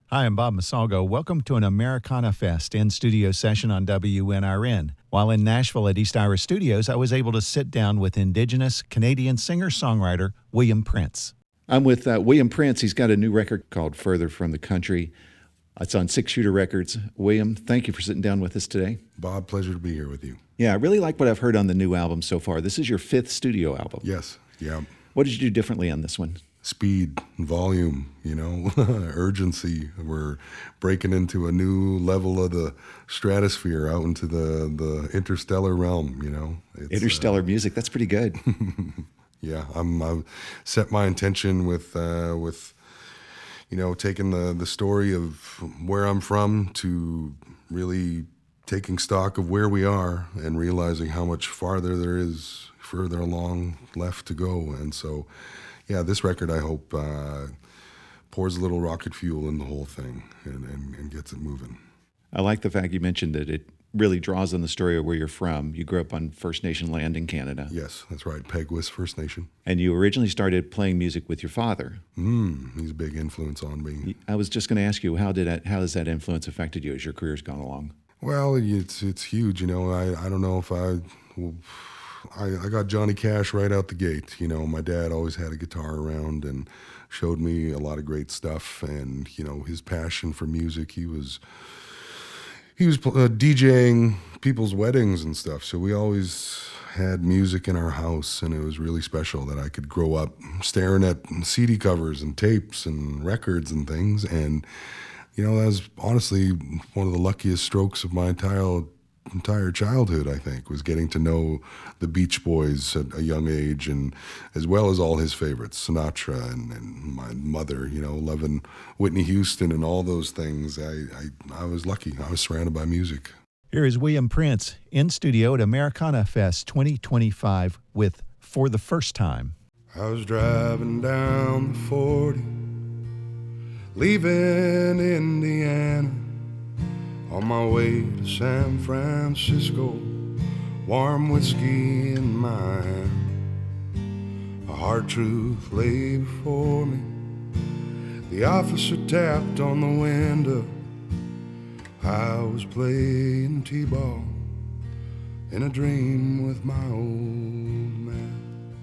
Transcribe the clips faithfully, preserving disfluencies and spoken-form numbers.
Hi, I'm Bob Masalgo. Welcome to an Americana Fest in-studio session on W N R N. While in Nashville at East Ira Studios, I was able to sit down with Indigenous Canadian singer-songwriter William Prince. I'm with uh, William Prince. He's got a new record called Further from the Country. It's on Six Shooter Records. William, thank you for sitting down with us today. Bob, pleasure to be here with you. Yeah, I really like what I've heard on the new album so far. This is your fifth studio album. Yes, yeah. What did you do differently on this one? Speed, volume, you know, urgency. We're breaking into a new level of the stratosphere, out into the, the interstellar realm, you know. It's, Interstellar uh, music, that's pretty good. yeah, I'm, I've set my intention with, uh, with you know, taking the, the story of where I'm from to really taking stock of where we are and realizing how much farther there is, further along left to go. And so, yeah, this record, I hope, uh, pours a little rocket fuel in the whole thing and, and, and gets it moving. I like the fact you mentioned that it really draws on the story of where you're from. You grew up on First Nation land in Canada. Yes, that's right, Peguis First Nation. And you originally started playing music with your father. Mm, he's a big influence on me. I was just going to ask you, how did that, how has that influence affected you as your career's gone along? Well, it's it's huge, you know. I, I don't know if I... Well, I, I got Johnny Cash right out the gate. You know, my dad always had a guitar around and showed me a lot of great stuff. And, you know, his passion for music, he was he was uh, DJing people's weddings and stuff. So we always had music in our house, and it was really special that I could grow up staring at C D covers and tapes and records and things. And, you know, that was honestly one of the luckiest strokes of my entire entire childhood, I think, was getting to know the Beach Boys at a young age, and as well as all his favorites, Sinatra and, and my mother, you know, loving Whitney Houston and all those things. I, I, I was lucky. I was surrounded by music. Here is William Prince in studio at Americana Fest twenty twenty-five with For the First Time. I was driving down the forty, leaving Indiana, on my way to San Francisco, warm whiskey in my hand. A hard truth lay before me. The officer tapped on the window. I was playing t-ball in a dream with my old man,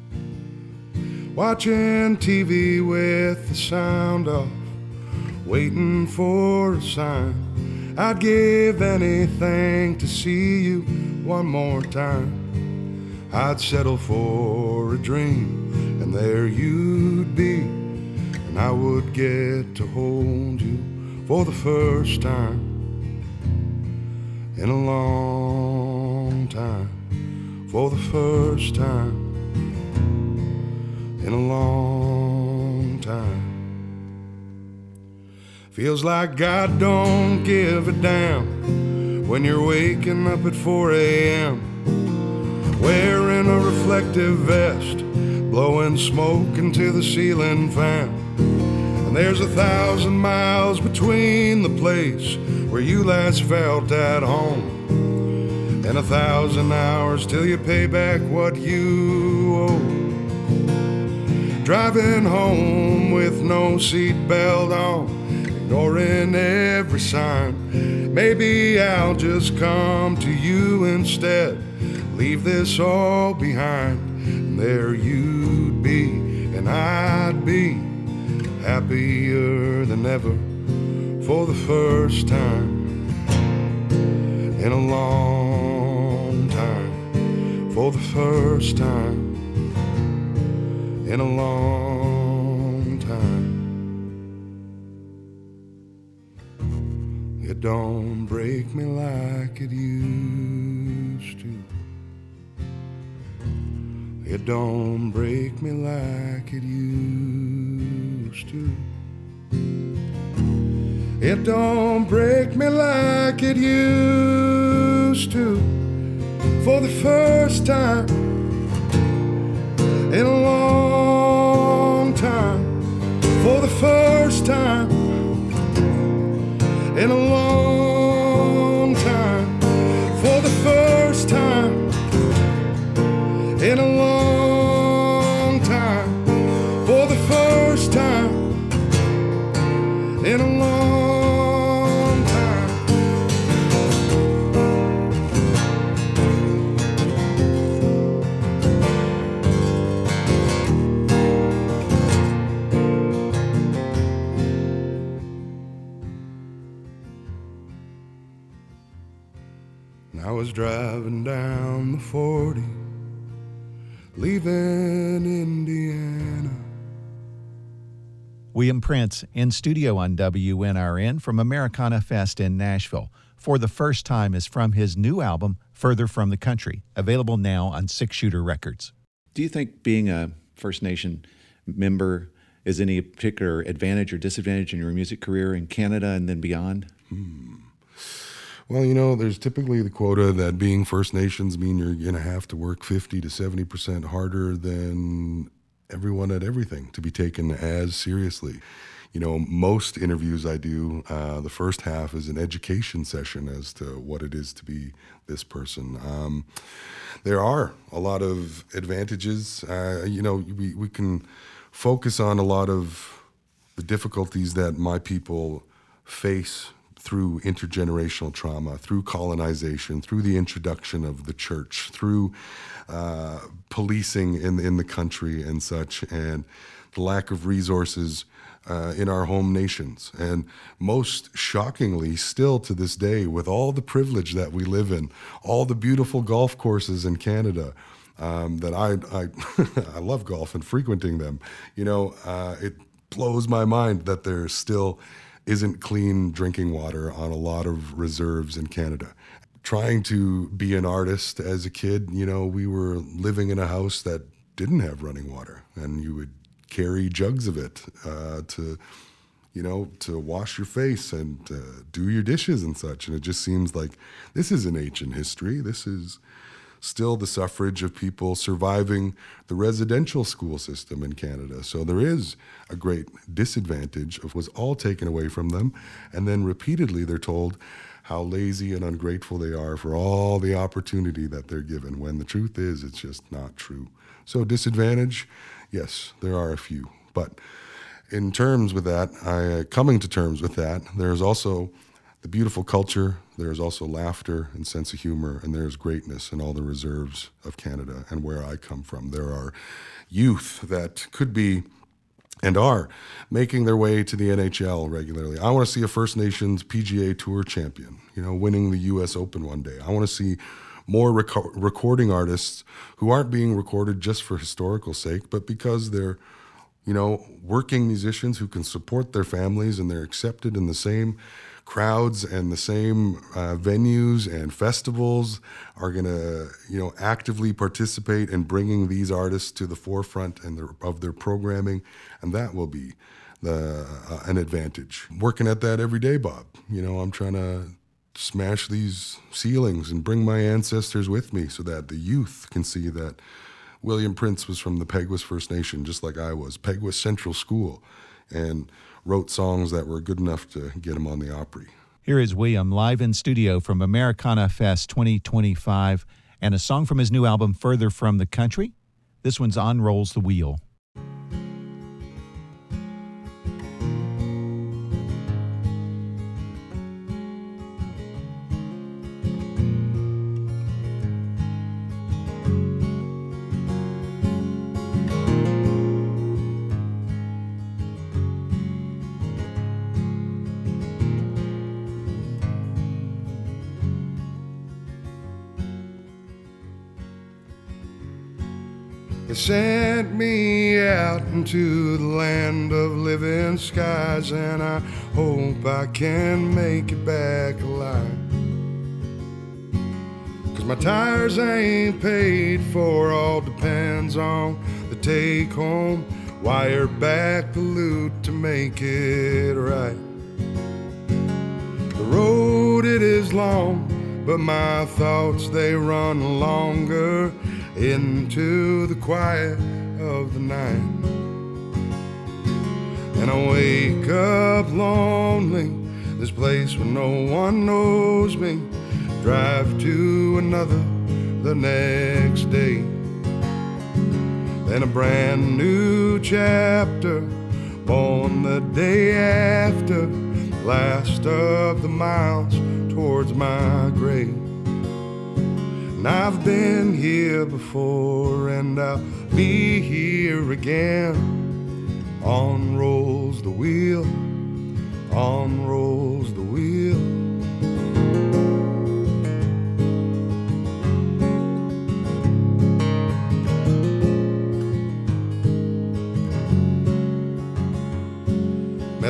watching T V with the sound off, waiting for a sign. I'd give anything to see you one more time. I'd settle for a dream, and there you'd be, and I would get to hold you for the first time in a long time, for the first time in a long time. Feels like God don't give a damn when you're waking up at four a.m. wearing a reflective vest, blowing smoke into the ceiling fan. And there's a thousand miles between the place where you last felt at home, and a thousand hours till you pay back what you owe. Driving home with no seatbelt on, ignoring every sign. Maybe I'll just come to you instead, leave this all behind, and there you'd be, and I'd be happier than ever for the first time in a long time, for the first time in a long time. It don't break me like it used to. It don't break me like it used to. It don't break me like it used to. For the first time in a long time. For the first time in a long time, for the first time in a long time, 'For the first time in a long And I was driving down the forty, leaving Indiana. William Prince in studio on W N R N from Americana Fest in Nashville. For the First Time is from his new album, Further from the Country, available now on Six Shooter Records. Do you think being a First Nation member is any particular advantage or disadvantage in your music career in Canada and then beyond? Hmm. Well, you know, there's typically the quota that being First Nations mean you're going to have to work fifty to seventy percent harder than everyone at everything to be taken as seriously. You know, most interviews I do, uh, the first half is an education session as to what it is to be this person. Um, there are a lot of advantages. Uh, you know, we, we can focus on a lot of the difficulties that my people face through intergenerational trauma, through colonization, through the introduction of the church, through uh, policing in, in the country and such, and the lack of resources uh, in our home nations. And most shockingly, still to this day, with all the privilege that we live in, all the beautiful golf courses in Canada, um, that I, I, I love golf and frequenting them, you know, uh, it blows my mind that there still isn't clean drinking water on a lot of reserves in Canada. Trying to be an artist as a kid, you know, we were living in a house that didn't have running water, and you would carry jugs of it uh, to, you know, to wash your face and uh, do your dishes and such. And it just seems like this is an ancient history. This is still the suffrage of people surviving the residential school system in Canada. So there is a great disadvantage of what's all taken away from them. And then repeatedly they're told how lazy and ungrateful they are for all the opportunity that they're given, when the truth is it's just not true. So disadvantage, yes, there are a few. But in terms with that, I, coming to terms with that, there's also the beautiful culture, there's also laughter and sense of humor, and there's greatness in all the reserves of Canada and where I come from. There are youth that could be and are making their way to the N H L regularly. I want to see a First Nations P G A Tour champion, you know, winning the U S Open one day. I want to see more rec- recording artists who aren't being recorded just for historical sake, but because they're, you know, working musicians who can support their families and they're accepted in the same crowds and the same uh, venues and festivals, are going to, you know, actively participate in bringing these artists to the forefront and their, of their programming, and that will be the uh, an advantage. Working at that every day, Bob. You know, I'm trying to smash these ceilings and bring my ancestors with me so that the youth can see that William Prince was from the Peguis First Nation, just like I was, Peguis Central School, and wrote songs that were good enough to get him on the Opry. Here is William live in studio from Americana Fest twenty twenty-five, and a song from his new album, Further from the Country. This one's On Rolls the Wheel. They sent me out into the land of living skies, and I hope I can make it back alive. 'Cause my tires ain't paid for, all depends on the take home. Wire back the loot to make it right. The road, it is long, but my thoughts, they run longer into the quiet of the night. And I wake up lonely, this place where no one knows me. Drive to another the next day. Then a brand new chapter, born the day after, last of the miles towards my grave. And I've been here before, and I'll be here again. On rolls the wheel, on rolls the wheel.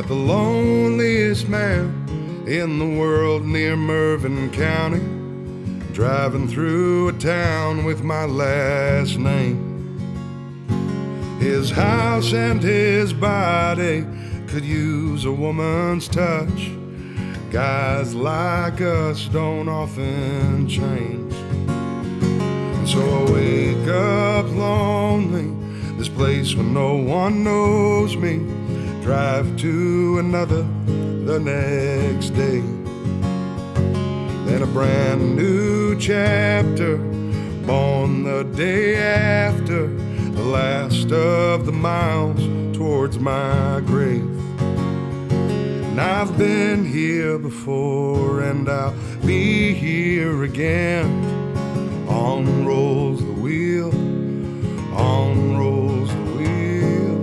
Met the loneliest man in the world near Mervyn County, driving through a town with my last name. His house and his body could use a woman's touch. Guys like us don't often change. And so I wake up lonely, this place where no one knows me, drive to another the next day. Then a brand new chapter, born the day after the last of the miles towards my grave. And I've been here before and I'll be here again. On rolls the wheel, on rolls the wheel.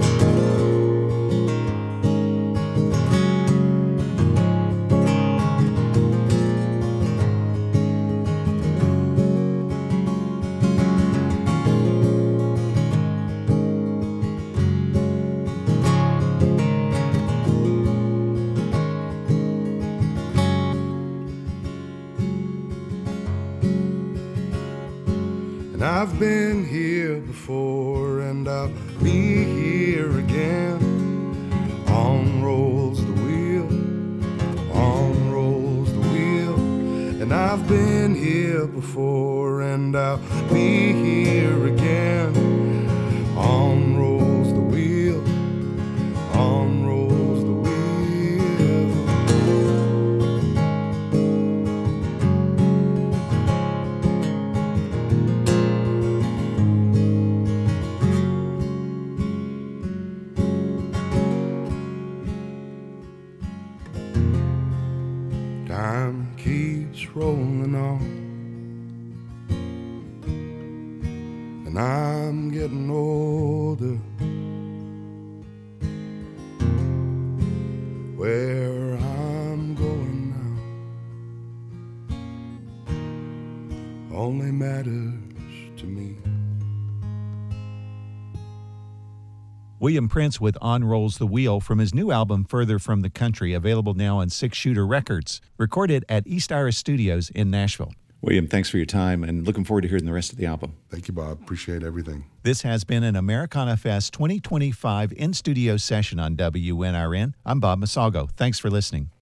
And I've been here before and I'll be here again. On rolls the wheel, on rolls the wheel. And I've been here before and I'll be here again. On rolls the wheel, on rolls the wheel. Time keeps rolling on, and I'm getting older. Where I'm going now only matters to me. William Prince with On Rolls the Wheel from his new album Further from the Country, available now on Six Shooter Records, recorded at East Iris Studios in Nashville. William, thanks for your time and looking forward to hearing the rest of the album. Thank you, Bob. Appreciate everything. This has been an Americana Fest twenty twenty-five in-studio session on W N R N. I'm Bob Masalgo. Thanks for listening.